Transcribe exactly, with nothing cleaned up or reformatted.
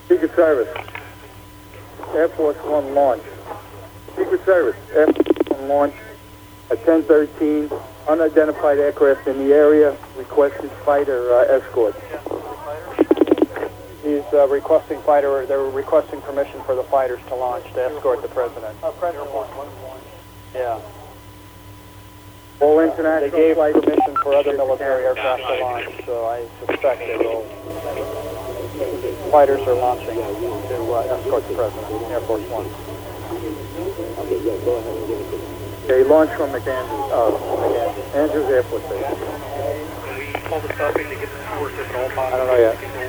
Secret Service. Air Force One launch. Secret Service. Air Force One launch at ten thirteen. Unidentified aircraft in the area. Requested fighter uh, escort. He's uh, requesting fighter. They're requesting permission for the fighters to launch to escort the president. Uh, President wants one launch. Yeah. All They international gave flights. permission for other military aircraft to launch, so I suspect they will. Fighters are launching to uh, escort the president, Air Force One. They launched from McAndrews. Uh, Andrews Air Force Base. Can we pull this up and get the forces at all possible? I don't know yet.